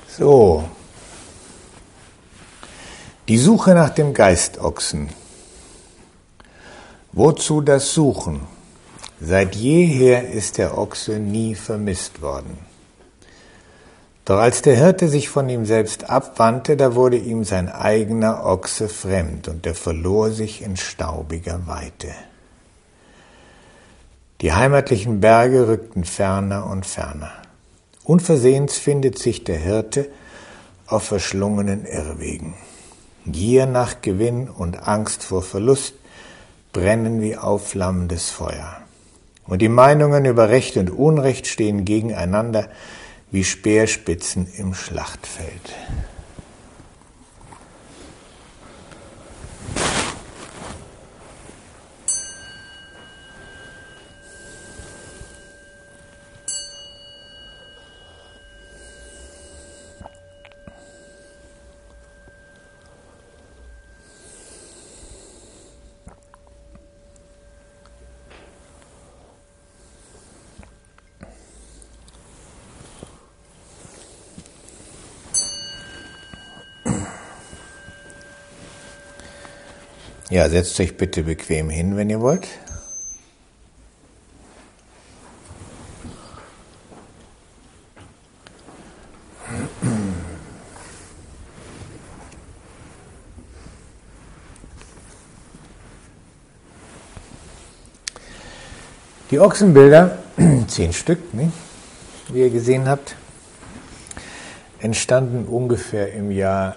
So, die Suche nach dem Geistochsen. Wozu das Suchen? Seit jeher ist der Ochse nie vermisst worden. Doch als der Hirte sich von ihm selbst abwandte, da wurde ihm sein eigener Ochse fremd und er verlor sich in staubiger Weite. Die heimatlichen Berge rückten ferner und ferner. Unversehens findet sich der Hirte auf verschlungenen Irrwegen. Gier nach Gewinn und Angst vor Verlust brennen wie aufflammendes Feuer. Und die Meinungen über Recht und Unrecht stehen gegeneinander wie Speerspitzen im Schlachtfeld. Ja, setzt euch bitte bequem hin, wenn ihr wollt. Die Ochsenbilder, 10 Stück, ne, wie ihr gesehen habt, entstanden ungefähr im Jahr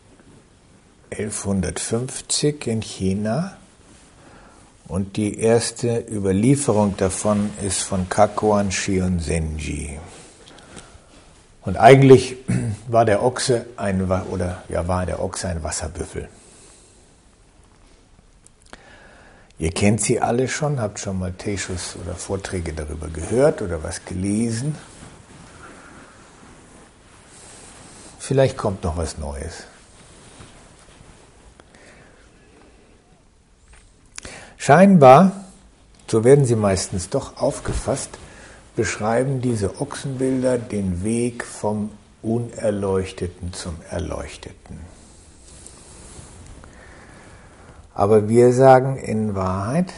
1150 in China und die erste Überlieferung davon ist von Kakuan Shionzenji. Und eigentlich war der Ochse ein Wasserbüffel. Ihr kennt sie alle schon, habt schon mal Teishus oder Vorträge darüber gehört oder was gelesen. Vielleicht kommt noch was Neues. Scheinbar, so werden sie meistens doch aufgefasst, beschreiben diese Ochsenbilder den Weg vom Unerleuchteten zum Erleuchteten. Aber wir sagen in Wahrheit,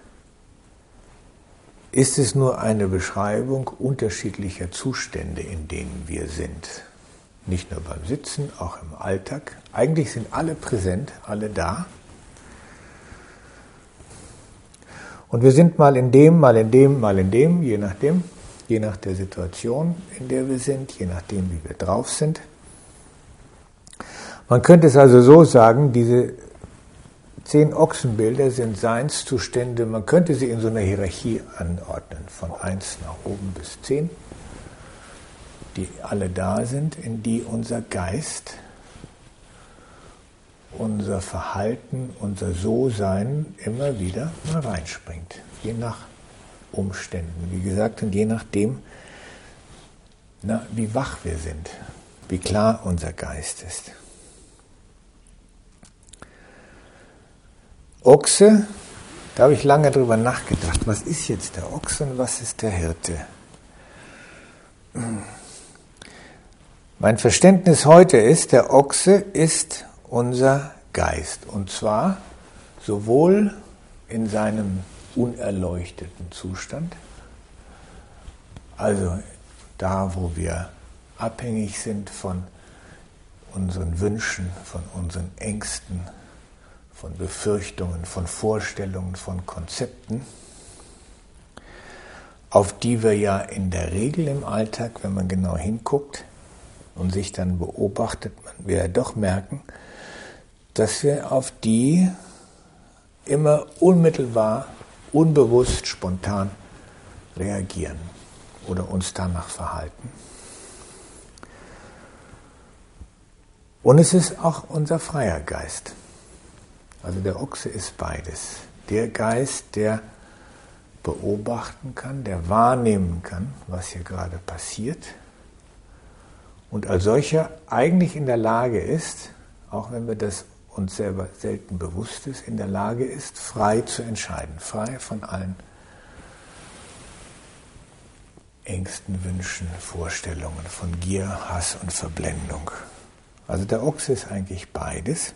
ist es nur eine Beschreibung unterschiedlicher Zustände, in denen wir sind. Nicht nur beim Sitzen, auch im Alltag. Eigentlich sind alle präsent, alle da. Und wir sind mal in dem, mal in dem, mal in dem, je nach der Situation, in der wir sind, je nachdem, wie wir drauf sind. Man könnte es also so sagen, diese 10 Ochsenbilder sind Seinszustände, man könnte sie in so einer Hierarchie anordnen, von 1 nach oben bis 10, die alle da sind, in die unser Geist, unser Verhalten, unser So-Sein immer wieder mal reinspringt. Je nach Umständen, wie gesagt, und je nachdem, wie wach wir sind, wie klar unser Geist ist. Ochse, da habe ich lange drüber nachgedacht. Was ist jetzt der Ochse und was ist der Hirte? Mein Verständnis heute ist, der Ochse ist unser Geist. Und zwar sowohl in seinem unerleuchteten Zustand, also da, wo wir abhängig sind von unseren Wünschen, von unseren Ängsten, von Befürchtungen, von Vorstellungen, von Konzepten, auf die wir ja in der Regel im Alltag, wenn man genau hinguckt und sich dann beobachtet, man wird ja doch merken, dass wir auf die immer unmittelbar, unbewusst, spontan reagieren oder uns danach verhalten. Und es ist auch unser freier Geist. Also der Ochse ist beides. Der Geist, der beobachten kann, der wahrnehmen kann, was hier gerade passiert und als solcher eigentlich in der Lage ist, auch wenn wir das uns selber selten bewusst ist, in der Lage ist, frei zu entscheiden, frei von allen Ängsten, Wünschen, Vorstellungen, von Gier, Hass und Verblendung. Also der Ochse ist eigentlich beides.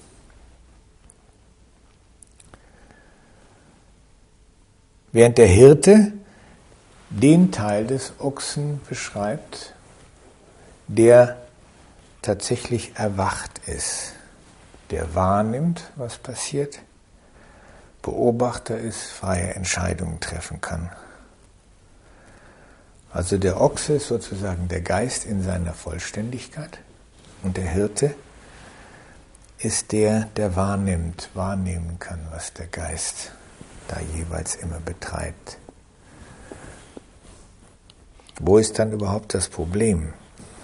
Während der Hirte den Teil des Ochsen beschreibt, der tatsächlich erwacht ist, der wahrnimmt, was passiert, Beobachter ist, freie Entscheidungen treffen kann. Also der Ochse ist sozusagen der Geist in seiner Vollständigkeit und der Hirte ist der, der wahrnehmen kann, was der Geist da jeweils immer betreibt. Wo ist dann überhaupt das Problem?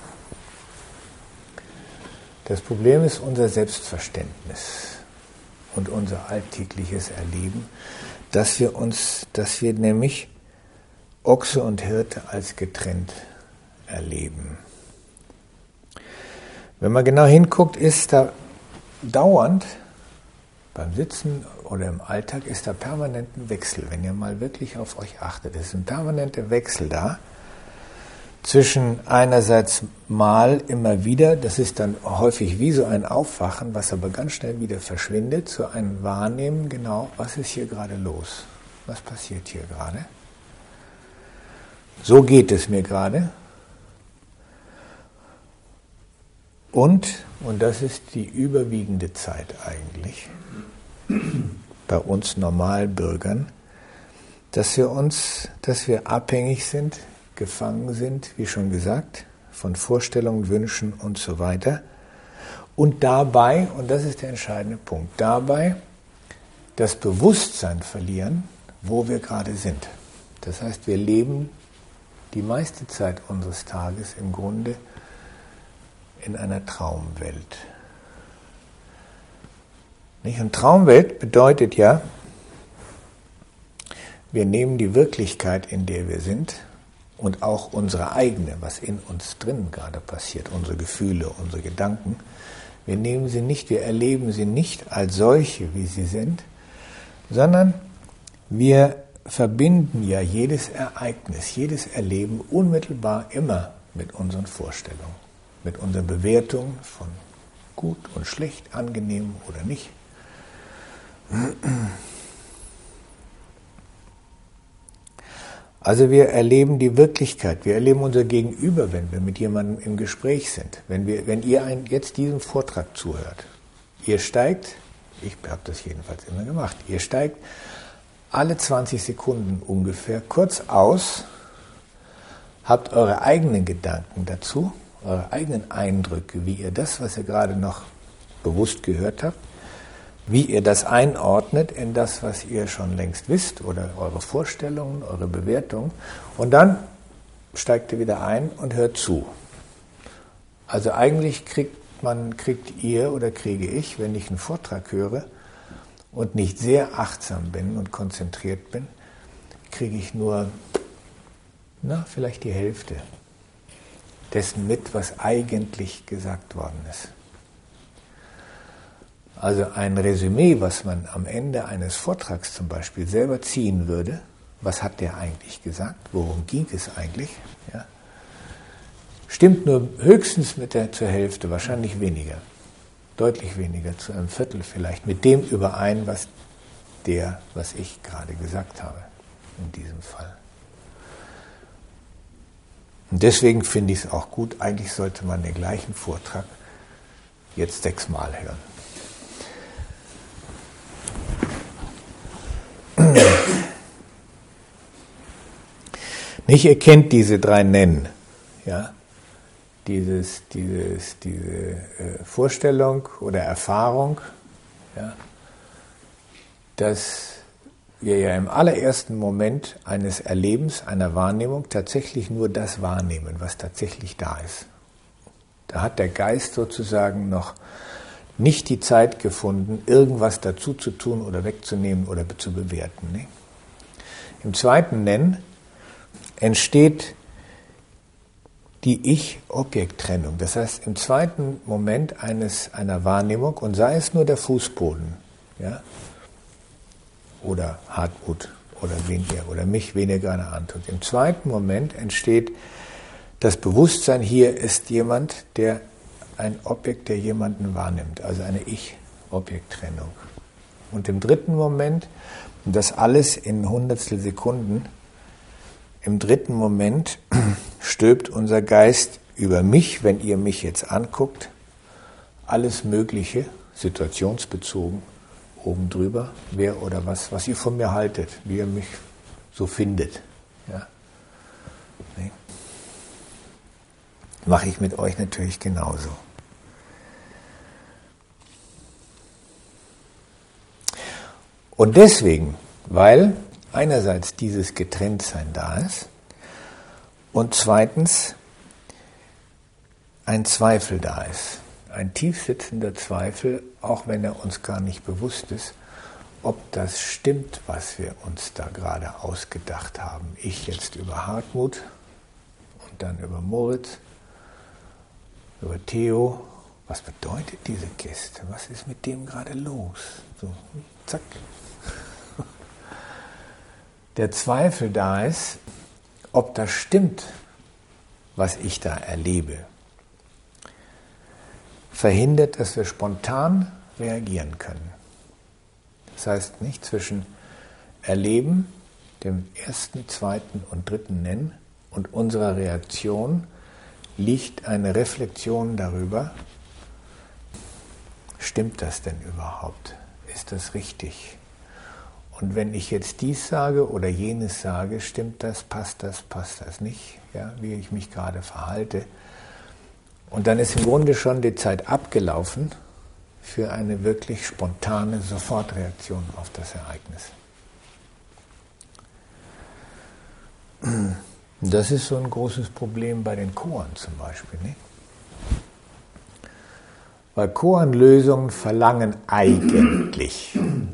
Das Problem ist unser Selbstverständnis und unser alltägliches Erleben, dass wir nämlich Ochse und Hirte als getrennt erleben. Wenn man genau hinguckt, ist da dauernd beim Sitzen oder im Alltag ist da permanent ein Wechsel. Wenn ihr mal wirklich auf euch achtet, ist ein permanenter Wechsel da zwischen einerseits mal immer wieder, das ist dann häufig wie so ein Aufwachen, was aber ganz schnell wieder verschwindet, zu einem Wahrnehmen, genau, was ist hier gerade los? Was passiert hier gerade? So geht es mir gerade. Und das ist die überwiegende Zeit eigentlich, bei uns Normalbürgern, dass wir abhängig sind, gefangen sind, wie schon gesagt, von Vorstellungen, Wünschen und so weiter. Und dabei, und das ist der entscheidende Punkt, dabei das Bewusstsein verlieren, wo wir gerade sind. Das heißt, wir leben die meiste Zeit unseres Tages im Grunde in einer Traumwelt. Und Traumwelt bedeutet ja, wir nehmen die Wirklichkeit, in der wir sind, und auch unsere eigene, was in uns drin gerade passiert, unsere Gefühle, unsere Gedanken, wir nehmen sie nicht, wir erleben sie nicht als solche, wie sie sind, sondern wir verbinden ja jedes Ereignis, jedes Erleben unmittelbar immer mit unseren Vorstellungen, mit unseren Bewertungen von gut und schlecht, angenehm oder nicht. Also wir erleben die Wirklichkeit, wir erleben unser Gegenüber, wenn wir mit jemandem im Gespräch sind. Wenn ihr jetzt diesem Vortrag zuhört, ihr steigt, ich habe das jedenfalls immer gemacht, ihr steigt alle 20 Sekunden ungefähr kurz aus, habt eure eigenen Gedanken dazu, eure eigenen Eindrücke, wie ihr das, was ihr gerade noch bewusst gehört habt, wie ihr das einordnet in das, was ihr schon längst wisst oder eure Vorstellungen, eure Bewertungen und dann steigt ihr wieder ein und hört zu. Also eigentlich kriegt ihr oder kriege ich, wenn ich einen Vortrag höre und nicht sehr achtsam bin und konzentriert bin, kriege ich nur vielleicht die Hälfte dessen mit, was eigentlich gesagt worden ist. Also ein Resümee, was man am Ende eines Vortrags zum Beispiel selber ziehen würde, was hat der eigentlich gesagt, worum ging es eigentlich, ja, stimmt nur höchstens zur Hälfte, wahrscheinlich weniger, deutlich weniger, zu einem Viertel vielleicht, mit dem überein, was ich gerade gesagt habe, in diesem Fall. Und deswegen finde ich es auch gut, eigentlich sollte man den gleichen Vortrag jetzt 6 Mal hören. Ihr kennt diese 3 Nennen, ja? Diese Vorstellung oder Erfahrung, ja? Dass wir ja im allerersten Moment eines Erlebens, einer Wahrnehmung tatsächlich nur das wahrnehmen, was tatsächlich da ist. Da hat der Geist sozusagen noch nicht die Zeit gefunden, irgendwas dazu zu tun oder wegzunehmen oder zu bewerten. Ne? Im zweiten Nennen entsteht die Ich-Objekt-Trennung. Das heißt, im zweiten Moment einer Wahrnehmung, und sei es nur der Fußboden, ja, oder Hartmut oder mich, wen ihr gerade antut. Im zweiten Moment entsteht das Bewusstsein, hier ist jemand, ein Objekt, der jemanden wahrnimmt, also eine Ich-Objekt-Trennung. Und im dritten Moment, und das alles in Hundertstel Sekunden, im dritten Moment stülpt unser Geist über mich, wenn ihr mich jetzt anguckt, alles Mögliche, situationsbezogen, oben drüber, wer oder was ihr von mir haltet, wie ihr mich so findet. Ja. Nee. Mache ich mit euch natürlich genauso. Und deswegen, weil einerseits dieses Getrenntsein da ist und zweitens ein Zweifel da ist. Ein tiefsitzender Zweifel, auch wenn er uns gar nicht bewusst ist, ob das stimmt, was wir uns da gerade ausgedacht haben. Ich jetzt über Hartmut und dann über Moritz, über Theo. Was bedeutet diese Kiste? Was ist mit dem gerade los? So, zack. Der Zweifel da ist, ob das stimmt, was ich da erlebe, verhindert, dass wir spontan reagieren können. Das heißt, nicht zwischen Erleben, dem ersten, zweiten und dritten Nennen und unserer Reaktion liegt eine Reflexion darüber, stimmt das denn überhaupt? Ist das richtig? Und wenn ich jetzt dies sage oder jenes sage, stimmt das, passt das nicht, ja, wie ich mich gerade verhalte. Und dann ist im Grunde schon die Zeit abgelaufen für eine wirklich spontane Sofortreaktion auf das Ereignis. Das ist so ein großes Problem bei den Koan zum Beispiel, nicht? Weil Koan-Lösungen verlangen eigentlich,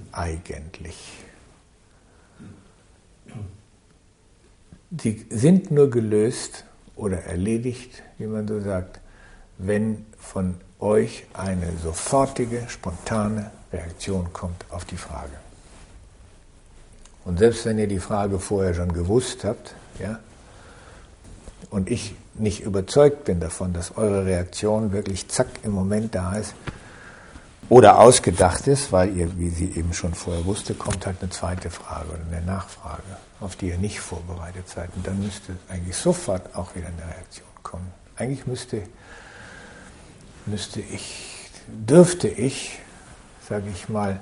die sind nur gelöst oder erledigt, wie man so sagt, wenn von euch eine sofortige, spontane Reaktion kommt auf die Frage. Und selbst wenn ihr die Frage vorher schon gewusst habt, ja, und ich nicht überzeugt bin davon, dass eure Reaktion wirklich zack im Moment da ist oder ausgedacht ist, weil ihr, wie sie eben schon vorher wusste, kommt halt eine zweite Frage oder eine Nachfrage, auf die ihr nicht vorbereitet seid. Und dann müsste eigentlich sofort auch wieder eine Reaktion kommen. Eigentlich dürfte ich, sage ich mal,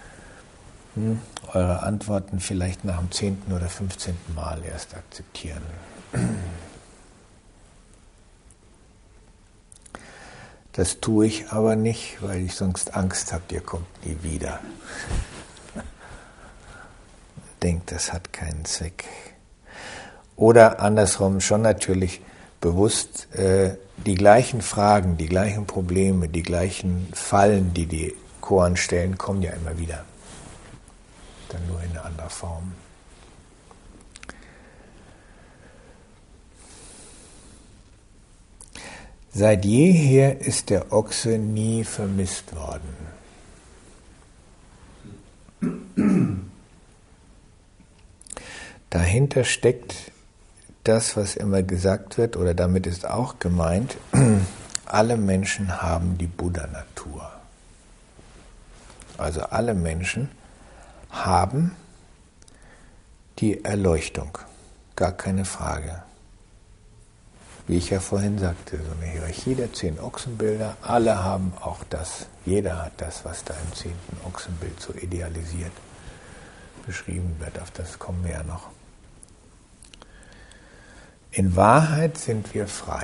eure Antworten vielleicht nach dem 10. oder 15. Mal erst akzeptieren. Das tue ich aber nicht, weil ich sonst Angst habe, ihr kommt nie wieder. Denkt, das hat keinen Zweck. Oder andersrum schon natürlich bewusst die gleichen Fragen, die gleichen Probleme, die gleichen Fallen, die die Koan stellen, kommen ja immer wieder. Dann nur in einer anderen Form. Seit jeher ist der Ochse nie vermisst worden. Dahinter steckt das, was immer gesagt wird, oder damit ist auch gemeint, alle Menschen haben die Buddha-Natur. Also alle Menschen haben die Erleuchtung, gar keine Frage. Wie ich ja vorhin sagte, so eine Hierarchie der 10 Ochsenbilder, alle haben auch das. Jeder hat das, was da im 10. Ochsenbild so idealisiert beschrieben wird. Auf das kommen wir ja noch. In Wahrheit sind wir frei.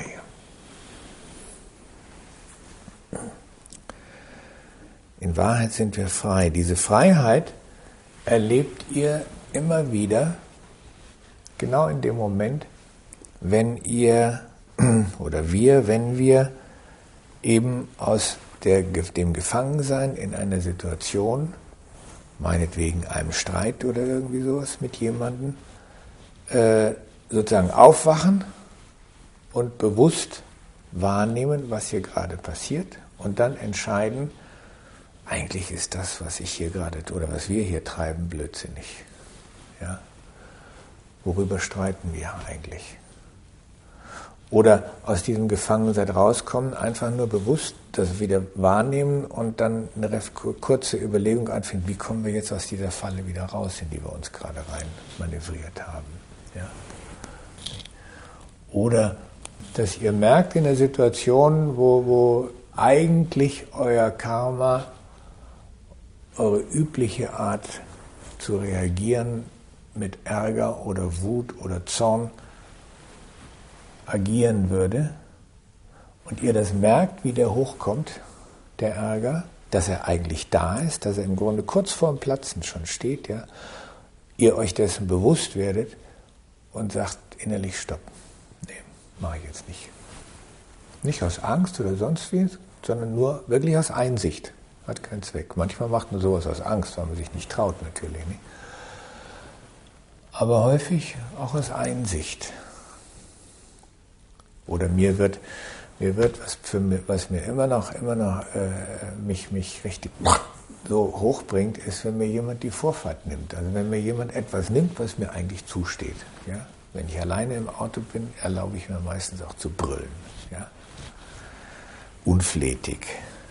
In Wahrheit sind wir frei. Diese Freiheit erlebt ihr immer wieder, genau in dem Moment, wenn ihr oder wenn wir eben aus dem Gefangensein in einer Situation, meinetwegen einem Streit oder irgendwie sowas mit jemandem, sozusagen aufwachen und bewusst wahrnehmen, was hier gerade passiert und dann entscheiden, eigentlich ist das, was ich hier gerade oder was wir hier treiben, blödsinnig. Ja? Worüber streiten wir eigentlich? Oder aus diesem Gefangensein rauskommen, einfach nur bewusst das wieder wahrnehmen und dann eine kurze Überlegung anfinden, wie kommen wir jetzt aus dieser Falle wieder raus, in die wir uns gerade rein manövriert haben. Ja? Oder dass ihr merkt in der Situation, wo eigentlich euer Karma, eure übliche Art zu reagieren mit Ärger oder Wut oder Zorn agieren würde und ihr das merkt, wie der hochkommt, der Ärger, dass er eigentlich da ist, dass er im Grunde kurz vorm Platzen schon steht, ja, ihr euch dessen bewusst werdet und sagt innerlich Stopp. Nee, mache ich jetzt nicht. Nicht aus Angst oder sonst wie, sondern nur wirklich aus Einsicht. Hat keinen Zweck. Manchmal macht man sowas aus Angst, weil man sich nicht traut, natürlich nicht. Aber häufig auch aus Einsicht. Oder mir wird was mir immer noch mich richtig so hochbringt, ist, wenn mir jemand die Vorfahrt nimmt. Also wenn mir jemand etwas nimmt, was mir eigentlich zusteht. Ja? Wenn ich alleine im Auto bin, erlaube ich mir meistens auch zu brüllen. Ja? Unflätig.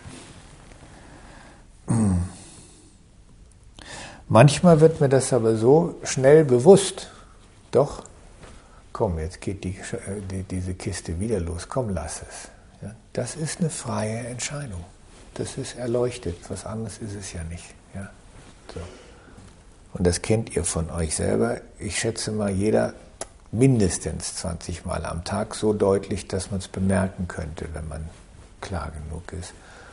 Manchmal wird mir das aber so schnell bewusst. Doch, komm, jetzt geht diese Kiste wieder los, komm, lass es. Ja, das ist eine freie Entscheidung. Das ist erleuchtet, was anderes ist es ja nicht. Ja, so. Und das kennt ihr von euch selber. Ich schätze mal, jeder mindestens 20 Mal am Tag so deutlich, dass man es bemerken könnte, wenn man klar genug ist.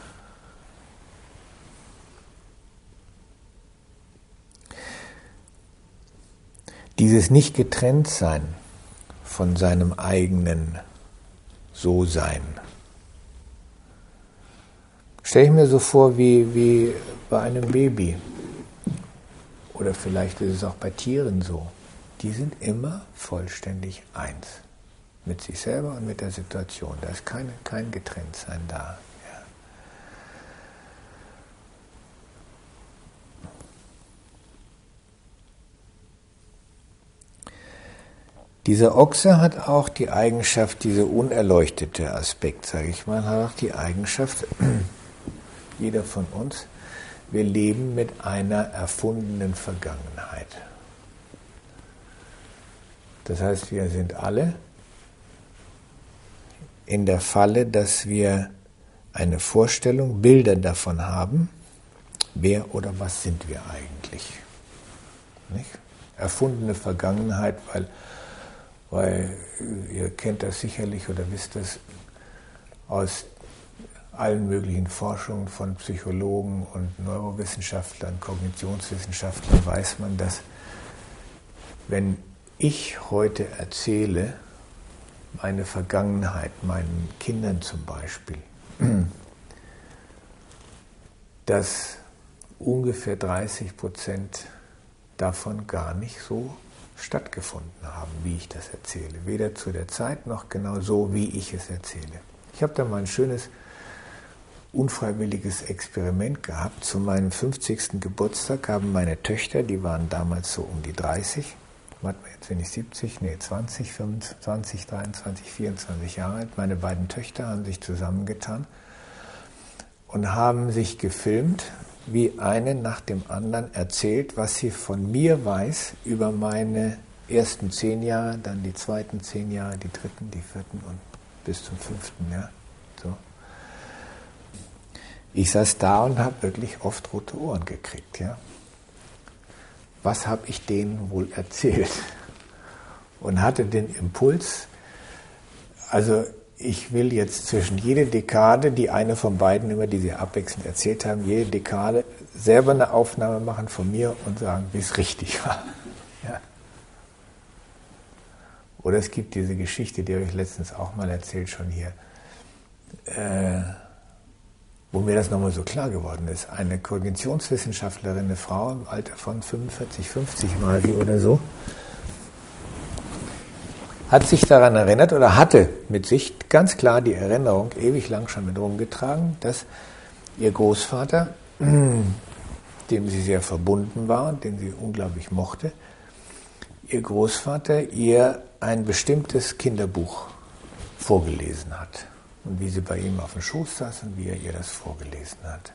Dieses Nicht-Getrennt-Sein von seinem eigenen So-Sein. Stelle ich mir so vor wie bei einem Baby. Oder vielleicht ist es auch bei Tieren so. Die sind immer vollständig eins. Mit sich selber und mit der Situation. Da ist kein Getrenntsein da. Ja. Dieser Ochse hat auch die Eigenschaft, dieser unerleuchtete Aspekt, sage ich mal, hat auch die Eigenschaft, jeder von uns, wir leben mit einer erfundenen Vergangenheit. Das heißt, wir sind alle in der Falle, dass wir eine Vorstellung, Bilder davon haben, wer oder was sind wir eigentlich. Nicht? Erfundene Vergangenheit, weil ihr kennt das sicherlich oder wisst das aus allen möglichen Forschungen von Psychologen und Neurowissenschaftlern, Kognitionswissenschaftlern weiß man, dass wenn ich heute erzähle, meine Vergangenheit, meinen Kindern zum Beispiel, dass ungefähr 30% davon gar nicht so stattgefunden haben, wie ich das erzähle. Weder zu der Zeit noch genau so, wie ich es erzähle. Ich habe da mal ein schönes, unfreiwilliges Experiment gehabt. Zu meinem 50. Geburtstag haben meine Töchter, die waren damals so um die 30, warte mal, jetzt bin ich 20, 25, 23, 24 Jahre alt, meine beiden Töchter haben sich zusammengetan und haben sich gefilmt, wie eine nach dem anderen erzählt, was sie von mir weiß über meine ersten 10 Jahre, dann die zweiten 10 Jahre, die dritten, die vierten und bis zum 5. Ja, so. Ich saß da und habe wirklich oft rote Ohren gekriegt. Ja. Was habe ich denen wohl erzählt? Und hatte den Impuls, also ich will jetzt zwischen jede Dekade, die eine von beiden immer, die sie abwechselnd erzählt haben, jede Dekade selber eine Aufnahme machen von mir und sagen, wie es richtig war. Ja. Oder es gibt diese Geschichte, die habe ich letztens auch mal erzählt, schon hier, wo mir das nochmal so klar geworden ist. Eine Kognitionswissenschaftlerin, eine Frau im Alter von 45, 50 mal wie oder so, hat sich daran erinnert oder hatte mit sich ganz klar die Erinnerung, ewig lang schon mit rumgetragen, dass ihr Großvater, dem sie sehr verbunden war und den sie unglaublich mochte, Ihr Großvater ihr ein bestimmtes Kinderbuch vorgelesen hat. Und wie sie bei ihm auf dem Schoß saß und wie er ihr das vorgelesen hat.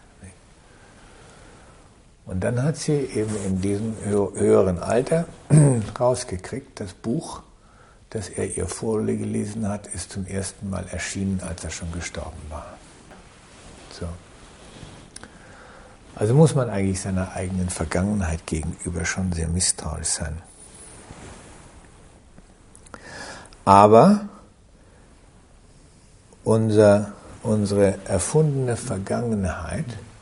Und dann hat sie eben in diesem höheren Alter rausgekriegt, das Buch, das er ihr vorgelesen hat, ist zum ersten Mal erschienen, als er schon gestorben war. So. Also muss man eigentlich seiner eigenen Vergangenheit gegenüber schon sehr misstrauisch sein. Aber unsere erfundene Vergangenheit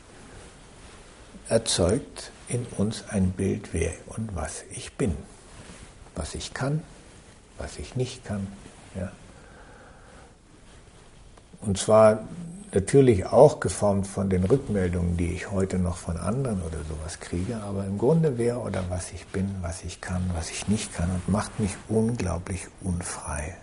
erzeugt in uns ein Bild, wer und was ich bin. Was ich kann, was ich nicht kann. Ja. Und zwar natürlich auch geformt von den Rückmeldungen, die ich heute noch von anderen oder sowas kriege, aber im Grunde wer oder was ich bin, was ich kann, was ich nicht kann und macht mich unglaublich unfrei.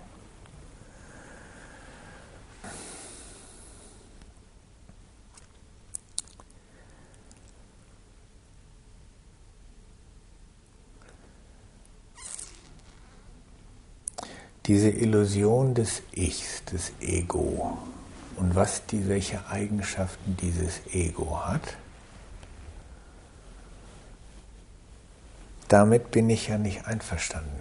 Diese Illusion des Ichs, des Ego und welche Eigenschaften dieses Ego hat, damit bin ich ja nicht einverstanden.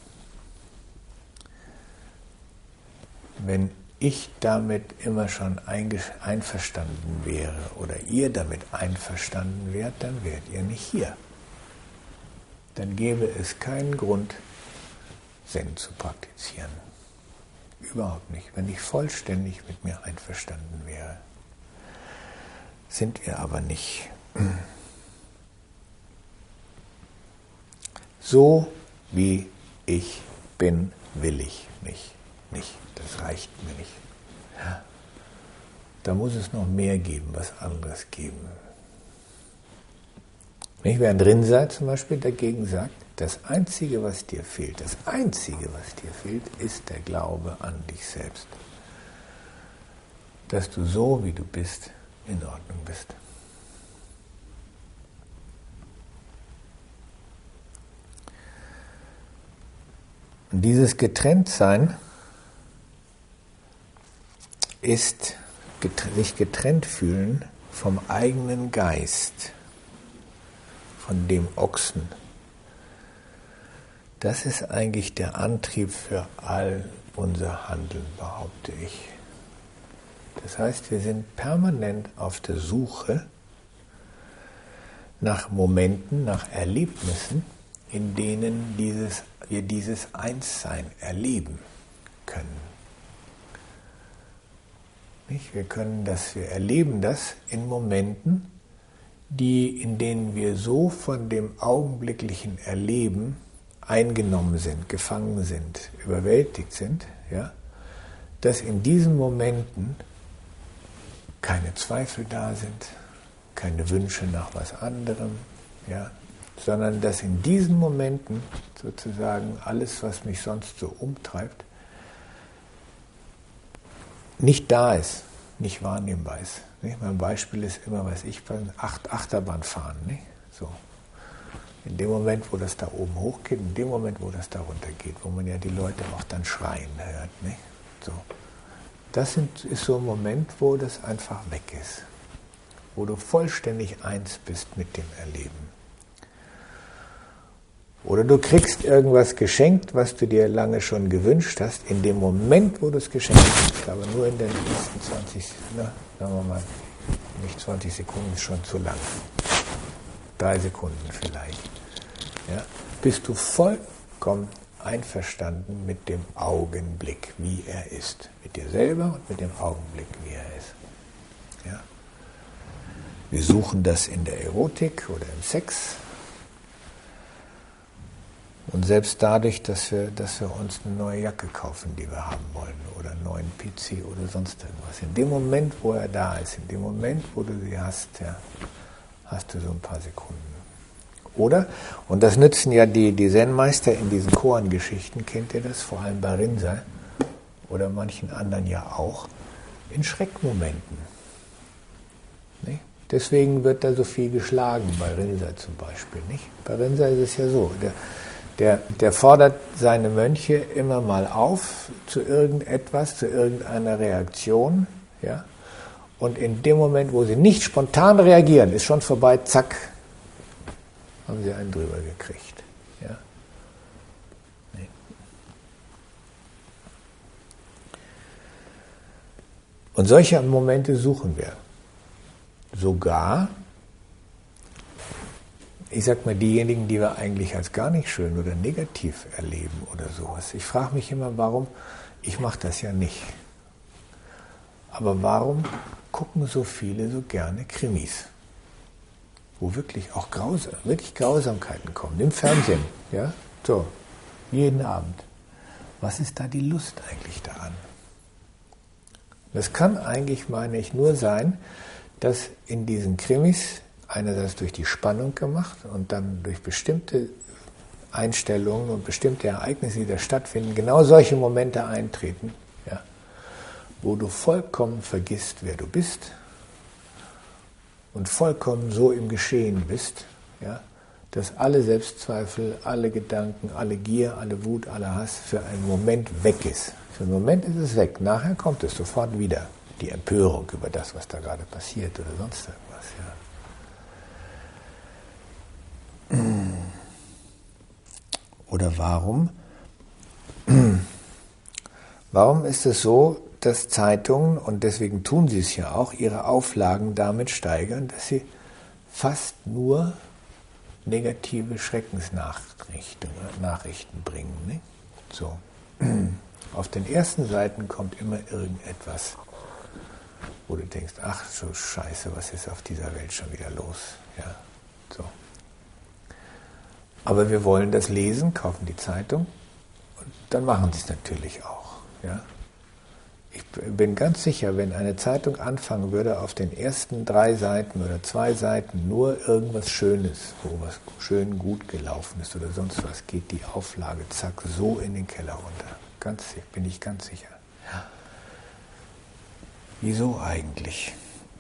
Wenn ich damit immer schon einverstanden wäre oder ihr damit einverstanden wärt, dann wärt ihr nicht hier. Dann gäbe es keinen Grund, Zen zu praktizieren. Überhaupt nicht. Wenn ich vollständig mit mir einverstanden wäre. Sind wir aber nicht. So wie ich bin, will ich mich nicht. Das reicht mir nicht. Ja. Da muss es noch mehr geben, was anderes geben. Während Rinzai zum Beispiel dagegen sagt, das Einzige, was dir fehlt, ist der Glaube an dich selbst. Dass du so, wie du bist, in Ordnung bist. Und dieses Getrenntsein ist sich getrennt fühlen vom eigenen Geist, von dem Ochsen. Das ist eigentlich der Antrieb für all unser Handeln, behaupte ich. Das heißt, wir sind permanent auf der Suche nach Momenten, nach Erlebnissen, in denen wir dieses Einssein erleben können. Wir erleben das in Momenten, in denen wir so von dem augenblicklichen Erleben eingenommen sind, gefangen sind, überwältigt sind, ja, dass in diesen Momenten keine Zweifel da sind, keine Wünsche nach was anderem, ja, sondern dass in diesen Momenten sozusagen alles, was mich sonst so umtreibt, nicht da ist, nicht wahrnehmbar ist. Nicht? Mein Beispiel ist immer, beim Achterbahnfahren. Nicht? So. In dem Moment, wo das da oben hochgeht, in dem Moment, wo das da runtergeht, wo man ja die Leute auch dann schreien hört. Nicht? So. Das ist so ein Moment, wo das einfach weg ist. Wo du vollständig eins bist mit dem Erleben. Oder du kriegst irgendwas geschenkt, was du dir lange schon gewünscht hast, in dem Moment, wo du es geschenkt hast, aber nur in den nächsten 20, sagen wir mal, nicht 20 Sekunden, ist schon zu lang. 3 Sekunden vielleicht. Ja, bist du vollkommen einverstanden mit dem Augenblick, wie er ist. Mit dir selber und mit dem Augenblick, wie er ist. Ja? Wir suchen das in der Erotik oder im Sex. Und selbst dadurch, dass wir uns eine neue Jacke kaufen, die wir haben wollen, oder einen neuen PC oder sonst irgendwas. In dem Moment, wo er da ist, in dem Moment, wo du sie hast, ja, hast du so ein paar Sekunden. Oder, und das nützen ja die Zen-Meister in diesen Koan-Geschichten, kennt ihr das, vor allem bei Rinzai oder manchen anderen ja auch, in Schreckmomenten. Nicht? Deswegen wird da so viel geschlagen, bei Rinzai zum Beispiel. Nicht? Bei Rinzai ist es ja so, Der fordert seine Mönche immer mal auf zu irgendetwas, zu irgendeiner Reaktion. Ja? Und in dem Moment, wo sie nicht spontan reagieren, ist schon vorbei, zack, haben sie einen drüber gekriegt. Ja? Nee. Und solche Momente suchen wir. Sogar, ich sag mal, diejenigen, die wir eigentlich als gar nicht schön oder negativ erleben oder sowas. Ich frage mich immer, warum, ich mache das ja nicht, aber warum gucken so viele so gerne Krimis, wo wirklich auch wirklich Grausamkeiten kommen, im Fernsehen, ja, so, jeden Abend. Was ist da die Lust eigentlich daran? Das kann eigentlich, meine ich, nur sein, dass in diesen Krimis einerseits durch die Spannung gemacht und dann durch bestimmte Einstellungen und bestimmte Ereignisse, die da stattfinden, genau solche Momente eintreten, ja, wo du vollkommen vergisst, wer du bist und vollkommen so im Geschehen bist, ja, dass alle Selbstzweifel, alle Gedanken, alle Gier, alle Wut, aller Hass für einen Moment weg ist. Für einen Moment ist es weg, nachher kommt es sofort wieder, die Empörung über das, was da gerade passiert oder sonst irgendwas, ja. Oder warum ist es so, dass Zeitungen, und deswegen tun sie es ja auch, ihre Auflagen damit steigern, dass sie fast nur negative Schreckensnachrichten bringen. Ne? So. Auf den ersten Seiten kommt immer irgendetwas, wo du denkst, ach so Scheiße, was ist auf dieser Welt schon wieder los? Ja, so. Aber wir wollen das lesen, kaufen die Zeitung und dann machen sie es natürlich auch. Ja? Ich bin ganz sicher, wenn eine Zeitung anfangen würde, auf den ersten 3 Seiten oder 2 Seiten nur irgendwas Schönes, wo was schön gut gelaufen ist oder sonst was, geht die Auflage zack so in den Keller runter. Bin ich ganz sicher. Ja. Wieso eigentlich?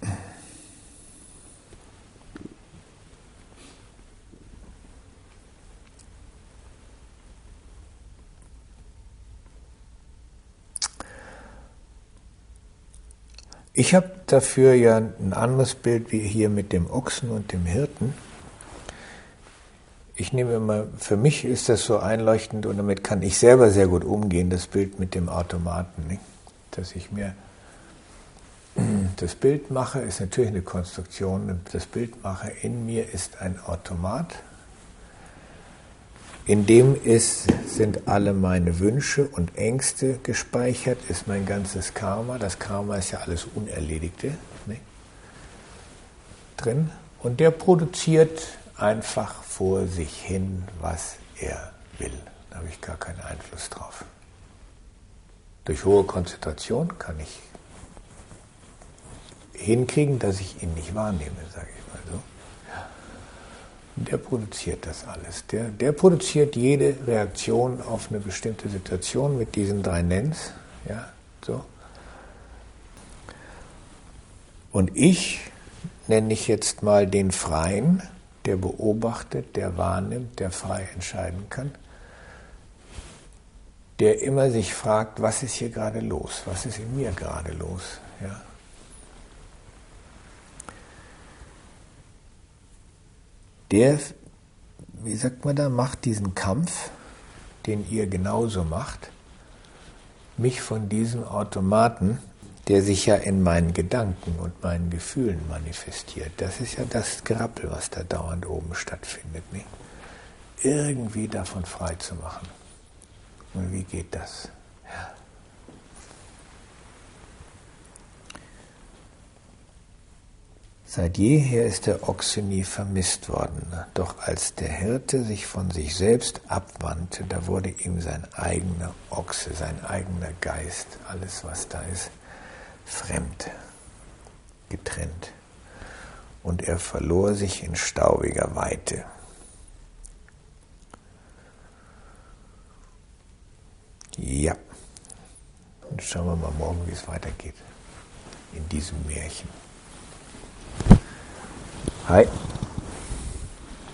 Ich habe dafür ja ein anderes Bild wie hier mit dem Ochsen und dem Hirten. Ich nehme immer, für mich ist das so einleuchtend und damit kann ich selber sehr gut umgehen, das Bild mit dem Automaten. Nicht? Dass ich mir das Bild mache, ist natürlich eine Konstruktion, das Bild mache in mir ist ein Automat, in dem sind alle meine Wünsche und Ängste gespeichert, ist mein ganzes Karma. Das Karma ist ja alles Unerledigte, ne? Drin. Und der produziert einfach vor sich hin, was er will. Da habe ich gar keinen Einfluss drauf. Durch hohe Konzentration kann ich hinkriegen, dass ich ihn nicht wahrnehme, sage ich mal so. Der produziert das alles. Der produziert jede Reaktion auf eine bestimmte Situation mit diesen 3 Nens. Ja, so. Und ich nenne ich jetzt mal den Freien, der beobachtet, der wahrnimmt, der frei entscheiden kann, der immer sich fragt, was ist hier gerade los, was ist in mir gerade los. Ja. Der, wie sagt man da, macht diesen Kampf, den ihr genauso macht, mich von diesem Automaten, der sich ja in meinen Gedanken und meinen Gefühlen manifestiert. Das ist ja das Gerappel, was da dauernd oben stattfindet. Nicht? Irgendwie davon frei zu machen. Und wie geht das? Ja. Seit jeher ist der Ochse nie vermisst worden, doch als der Hirte sich von sich selbst abwandte, da wurde ihm sein eigener Ochse, sein eigener Geist, alles was da ist, fremd, getrennt. Und er verlor sich in staubiger Weite. Ja, und schauen wir mal morgen, wie es weitergeht in diesem Märchen. Hi.